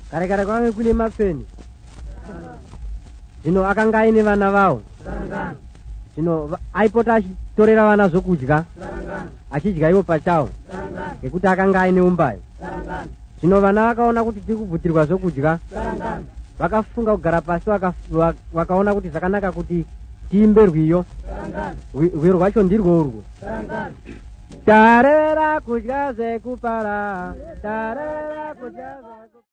Kare kwange kune mapeni. Zvino akanga aine vana vavo. Zvino aipota achitorera vana zvokudya. Achidya ivo pachawo. Ngekuti akanga aine umbai. Zvino vana vakaona kuti tiri kubvutirwa zvokudya. Vakafunga kugara pasi vakaona kuti zvakanaka kuti tiimbe rwiyo. Rwiyo rwacho ndirwo urwo. Tarera kudya zvekupara. Tarera kudya